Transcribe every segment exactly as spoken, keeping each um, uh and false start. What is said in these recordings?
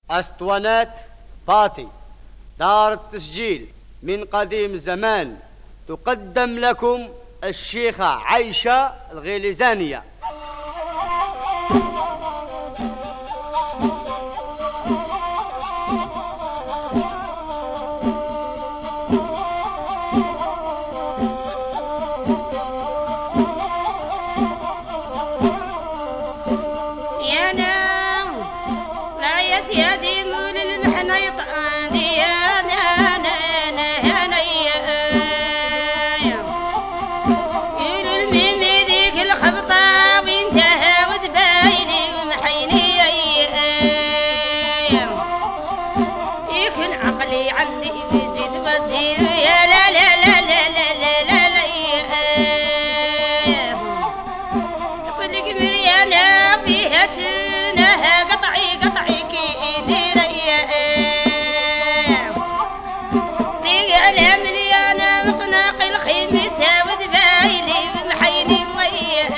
أسطوانات باطي، دار التسجيل من قديم زمان، تقدم لكم الشيخة عايشة الغليزانية. يا نام لا يدي مول المحنة يطعني يا نانا يا نيا يقول الميمي ذيك الخبطة وانتهى وذبايلي ومحيني يكون عقلي عندي وجيت بدير يا لا لا لا لا لا لا لا لا يقول لك مريانا فيها تنها قطعي قطعي كي ديريا ديق على مليانة مقناقي الخميسة وذبايلي ومحيني ويا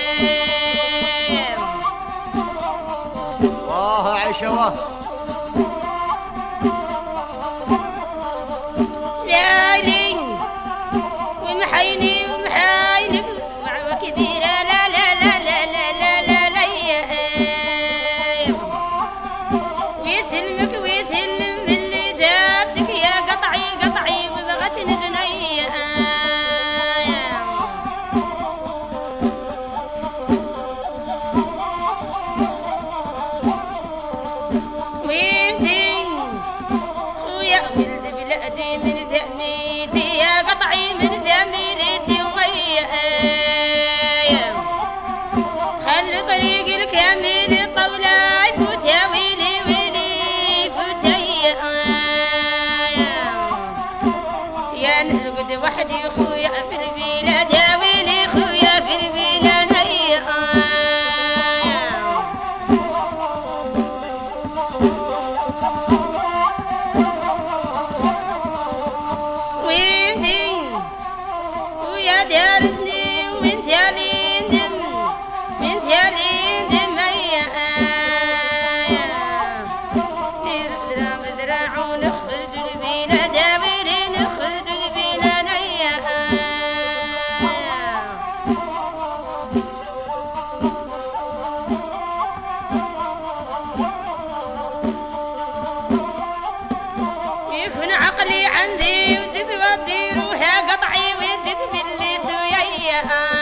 واه عايشة واه ليالي ومحيني ومحيني وعوة كبيرة لا لا لا لا لا لا لا لا ويسلمك ويسلم اللي جابتك يا قطعي قطعي وبغت نجني ويمتي خويا ولد بلادي من ذميتي يا قطعي من ذميتي ويا خلي طريق الكامل طولة يفوت يا ويلي ويلي فوت يا نرقد وحدي خويا في البلاد يا ويلي خويا في البلاد هيا ويمتي ويا دارتني وانت يا ليندم وانت يا ليندم هيا نضرب ذراع ونخرج البلاد يا ويلي نخرج البلاد هيا يكون عقلي عندي وجد وديروها قطعي وجد باللي ويا